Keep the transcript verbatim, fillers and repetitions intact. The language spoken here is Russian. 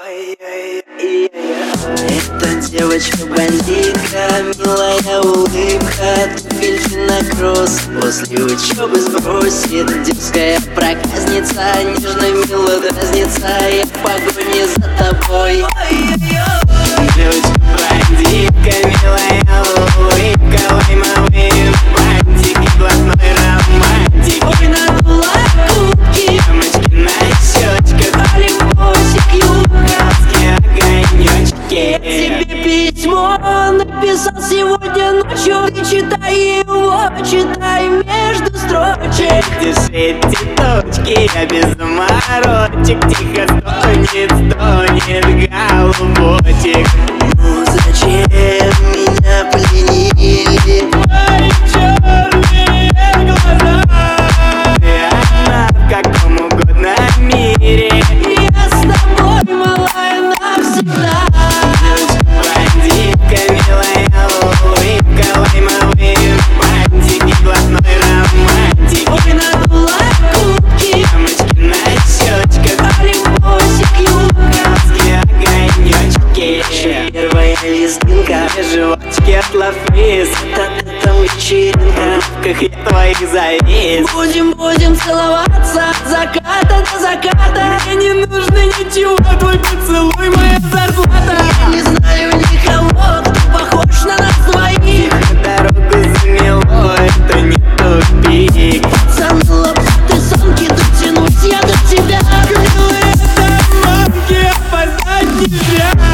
Эта девочка-бандитка, милая улыбка, туфельки на кросс, после учебы сбросит. Дерзкая проказница, нежно мило дразнится, я в погоне за тобой. Девочка-бандитка, милая улыбка, лаймовые бантики, блатной романтик. Ой, надула губки, дамочки на щечках, олимпосик, юбка, огонечки. Тебе письмо написал сегодня ночью, ты читай его, читай между строчек. Видишь эти точки, я без заморочек, тихо стонет, стонет голубочек. Ну зачем меня пленили твои черные глаза? Ты одна в каком угодно мире, я с тобой, малая, навсегда. Бандитка, милая улыбка, лаймовые бантики, блатной романтик. Ой, надула губки, дамочки на щечках, олимпосик, юбка, огонечки. Первая лезгинка, животики от лафис, это там вечеринка, как я твоих завис. Будем, будем целоваться от заката до заката. Мне не нужно ничего, твой поцелуй моя зарплата. Я не знаю никого, кто похож на нас двоих. Дорогу замело, это не тупик. Пацаны, ты самки, дотянусь я до тебя. Милые, это мамки, опоздать нельзя.